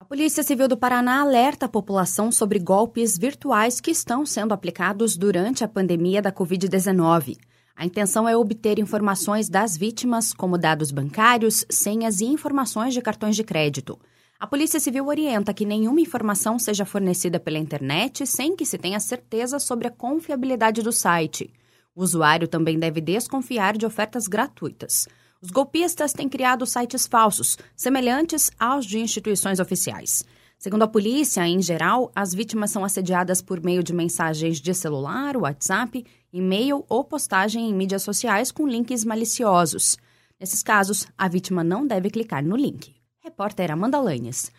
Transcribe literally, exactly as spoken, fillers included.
Polícia Civil do Paraná alerta a população sobre golpes virtuais que estão sendo aplicados durante a pandemia da covid dezenove. A intenção é obter informações das vítimas, como dados bancários, senhas e informações de cartões de crédito. A Polícia Civil orienta que nenhuma informação seja fornecida pela internet sem que se tenha certeza sobre a confiabilidade do site. O usuário também deve desconfiar de ofertas gratuitas. Os golpistas têm criado sites falsos, semelhantes aos de instituições oficiais. Segundo a polícia, em geral, as vítimas são assediadas por meio de mensagens de celular, WhatsApp, e-mail ou postagem em mídias sociais com links maliciosos. Nesses casos, a vítima não deve clicar no link. Repórter Amanda Lanhes.